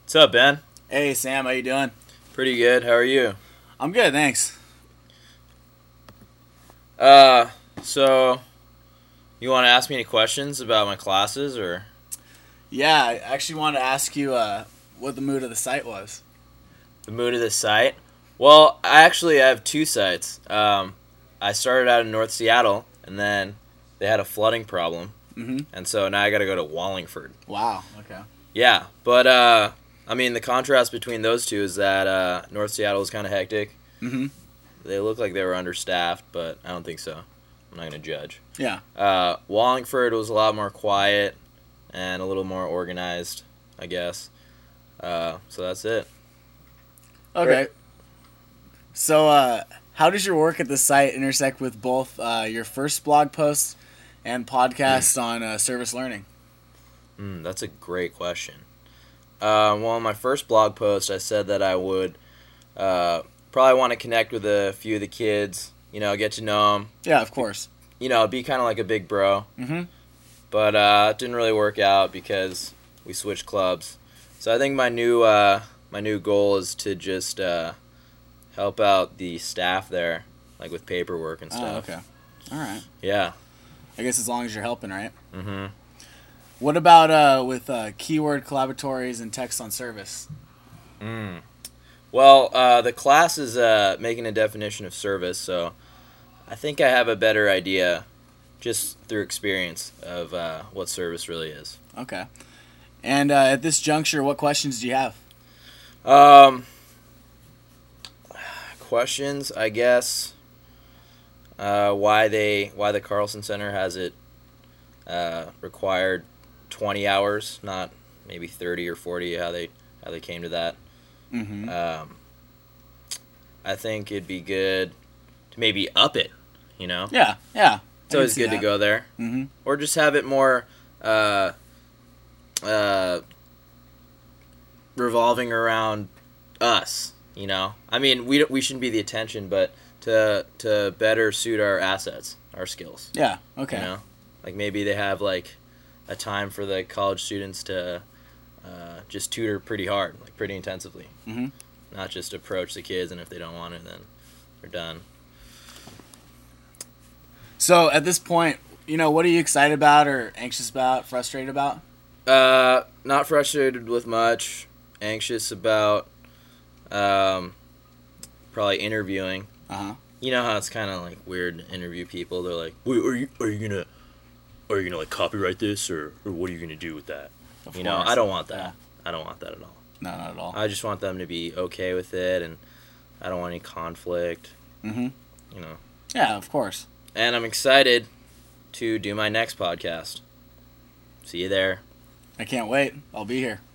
What's up, Ben? Hey, Sam, how you doing? Pretty good. How are you? I'm good, thanks. So you want to ask me any questions about my classes, or? Yeah, I actually wanted to ask you what the mood of the site was. The mood of the site? Well, I have two sites. I started out in North Seattle, and then they had a flooding problem, and so now I got to go to Wallingford. Wow, okay. Yeah, but the contrast between those two is that North Seattle was kind of hectic. Mm-hmm. They look like they were understaffed, but I don't think so. I'm not going to judge. Yeah. Wallingford was a lot more quiet and a little more organized, I guess. So that's it. Okay. So, how does your work at the site intersect with both your first blog post and podcast on service learning? That's a great question. Well, in my first blog post, I said that I would probably want to connect with a few of the kids, get to know them. Yeah, of course. Be kind of like a big bro. Mm-hmm. But it didn't really work out because we switched clubs. So I think my new goal is to just help out the staff there, like with paperwork and stuff. Oh, okay. All right. Yeah. I guess as long as you're helping, right? Mm-hmm. What about with keyword collaboratories and text on service? Well, the class is making a definition of service, so I think I have a better idea just through experience of what service really is. Okay. And at this juncture, what questions do you have? Questions, I guess. Why the Carlson Center has it required 20 hours, not maybe 30 or 40. How they came to that. Mm-hmm. I think it'd be good to maybe up it. Yeah. It's always good to go there. Mm-hmm. Or just have it more revolving around us. We shouldn't be the attention, but to better suit our assets, our skills. Yeah. Okay. Like maybe they have like a time for the college students to just tutor pretty hard, like pretty intensively. Mm-hmm. Not just approach the kids, and if they don't want it, then they're done. So at this point, what are you excited about or anxious about, frustrated about? Not frustrated with much. Anxious about probably interviewing. Uh-huh. You know how it's kind of like weird to interview people. They're like, "Wait, are you gonna like copyright this, or what are you gonna do with that?" Of I course. don't want that. Yeah. I don't want that at all. No, not at all. I just want them to be okay with it, and I don't want any conflict. Mm-hmm. Yeah, of course. And I'm excited to do my next podcast. See you there. I can't wait. I'll be here.